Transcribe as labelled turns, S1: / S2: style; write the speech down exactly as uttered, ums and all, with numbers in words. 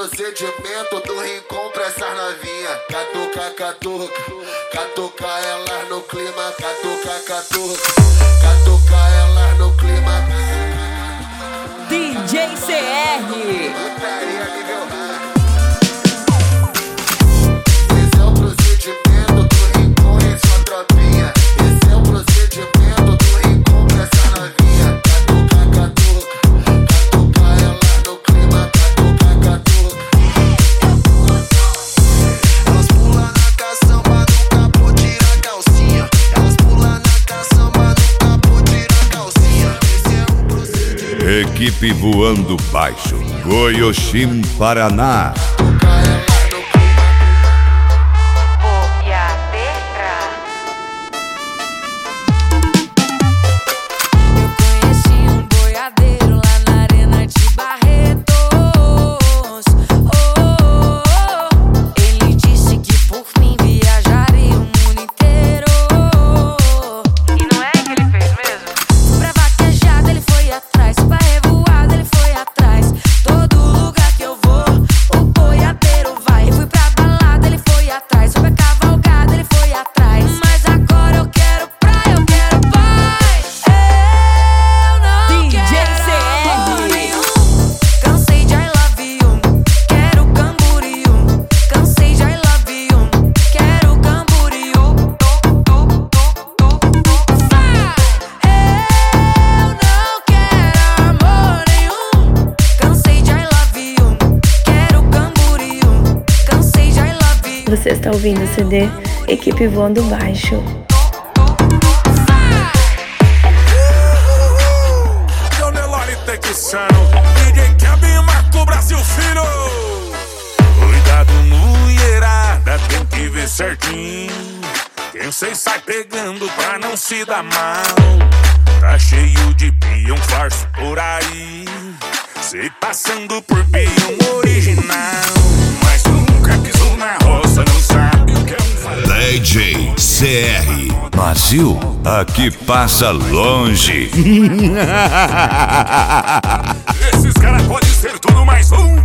S1: procedimento do rincão pra essas novinha. Catuca, catuca, catuca elas no clima. Catuca, catuca, catuca elas no clima.
S2: D J C R.
S1: Putaria nível hard. Esse é o procedimento do rincão e sua tropinha. Esse é o procedimento do rincão pra essas novinha. Catuca, catuca, catuca elas no clima. Catuca, catuca. Elas pulam na caçamba do capô, tira a calcinha. Elas pulam na caçamba do capô, tira a calcinha. Esse é o procedimento.
S3: Equipe Voando Baixo, Goiôxim, Paraná.
S4: Você está ouvindo o C D Equipe Voando Baixo.
S5: Nelore Texano, D J Kevin Marco Brasil Filho. Cuidado, mulherada, tem que ver certinho. Quem cês sai pegando pra não se dar mal. Tá cheio de peão farso por aí. Cê passando por peão original. Mas nunca pisou na roça, não sabe o que é um farol.
S3: D J C R Brasil, aqui passa longe.
S5: Esses caras podem ser tudo mais um.